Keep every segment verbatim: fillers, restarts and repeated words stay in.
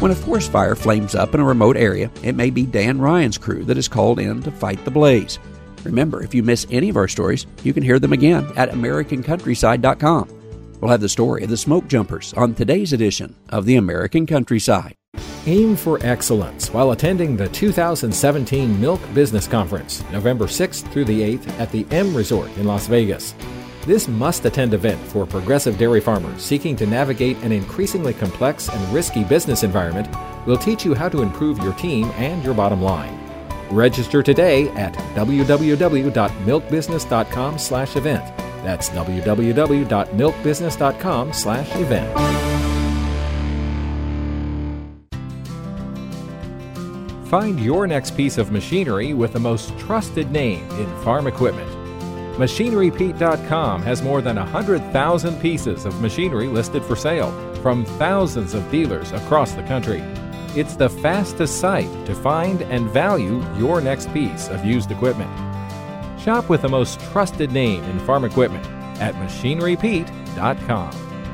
When a forest fire flames up in a remote area, it may be Dan Ryan's crew that is called in to fight the blaze. Remember, if you miss any of our stories, you can hear them again at American Countryside dot com. We'll have the story of the smoke jumpers on today's edition of the American Countryside. Aim for excellence while attending the two thousand seventeen Milk Business Conference, November sixth through the eighth at the M Resort in Las Vegas. This must-attend event for progressive dairy farmers seeking to navigate an increasingly complex and risky business environment will teach you how to improve your team and your bottom line. Register today at w w w dot milk business dot com slash event. That's w w w dot milk business dot com slash event. Find your next piece of machinery with the most trusted name in farm equipment. Machinery Pete dot com has more than one hundred thousand pieces of machinery listed for sale from thousands of dealers across the country. It's the fastest site to find and value your next piece of used equipment. Shop with the most trusted name in farm equipment at Machinery Pete dot com.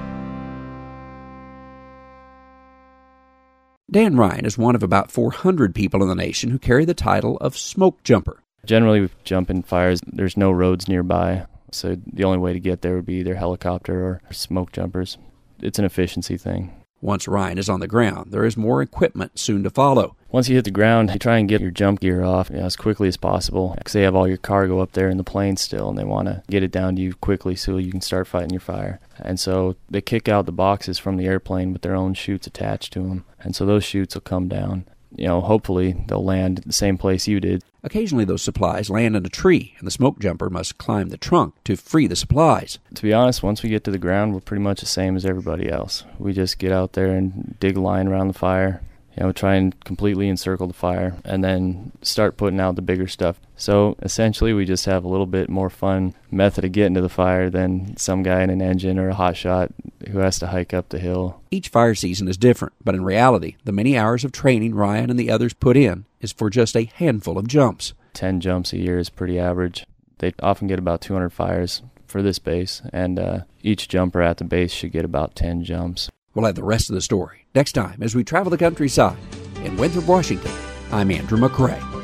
Dan Ryan is one of about four hundred people in the nation who carry the title of smoke jumper. Generally, we jump in fires. There's no roads nearby, so the only way to get there would be either helicopter or smoke jumpers. It's an efficiency thing. Once Ryan is on the ground, there is more equipment soon to follow. Once you hit the ground, you try and get your jump gear off, you know, as quickly as possible, because they have all your cargo up there in the plane still, and they want to get it down to you quickly so you can start fighting your fire. And so they kick out the boxes from the airplane with their own chutes attached to them, and so those chutes will come down. You know, hopefully they'll land at the same place you did. Occasionally those supplies land in a tree, and the smoke jumper must climb the trunk to free the supplies. To be honest, once we get to the ground, we're pretty much the same as everybody else. We just get out there and dig a line around the fire, you know, try and completely encircle the fire, and then start putting out the bigger stuff. So essentially we just have a little bit more fun method of getting to the fire than some guy in an engine or a hot shot who has to hike up the hill. Each fire season is different, but in reality, the many hours of training Ryan and the others put in is for just a handful of jumps. Ten jumps a year is pretty average. They often get about two hundred fires for this base, and uh, each jumper at the base should get about ten jumps. We'll have the rest of the story next time as we travel the countryside. In Winthrop, Washington, I'm Andrew McCrae.